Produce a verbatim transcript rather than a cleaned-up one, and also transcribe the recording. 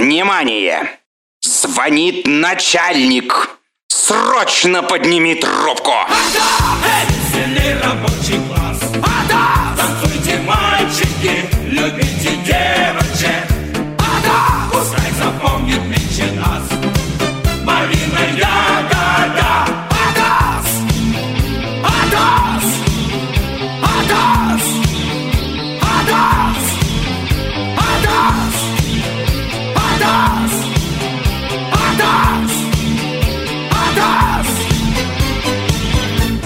Внимание! Звонит начальник! Срочно подними трубку! Сильный рабочий